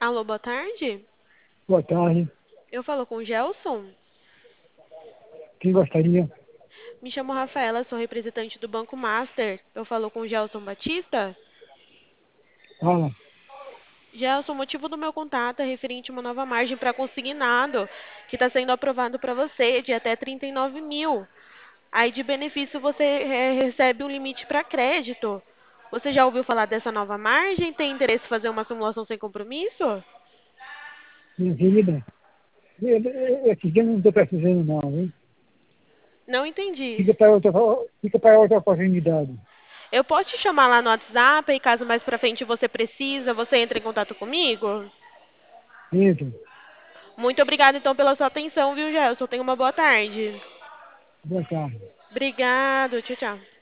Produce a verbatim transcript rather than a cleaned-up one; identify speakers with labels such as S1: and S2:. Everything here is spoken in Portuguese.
S1: Alô, boa tarde.
S2: Boa tarde.
S1: Eu falo com o Gelson.
S2: Quem gostaria?
S1: Me chamo Rafaela, sou representante do Banco Master. Eu falo com o Gelson Batista.
S2: Fala.
S1: Gelson, o motivo do meu contato é referente a uma nova margem para consignado, que está sendo aprovado para você, de até trinta e nove mil. Aí, de benefício, você eh, recebe um limite para crédito. Você já ouviu falar dessa nova margem? Tem interesse em fazer uma simulação sem compromisso?
S2: Minha querida, eu- eu- esse dia eu não estou precisando não, hein?
S1: Não entendi.
S2: Fica para outra, fica para outra oportunidade.
S1: Eu posso te chamar lá no WhatsApp e caso mais pra frente você precisa, você entra em contato comigo?
S2: Entra.
S1: Muito obrigada então pela sua atenção, viu, Gelson? Tenha uma boa tarde.
S2: Boa tarde.
S1: Obrigado, tchau, tchau.